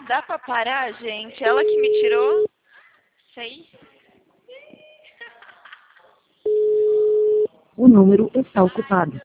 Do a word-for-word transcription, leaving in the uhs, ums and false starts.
Dá pra parar, gente? Ela que me tirou? Sei. O número está ocupado.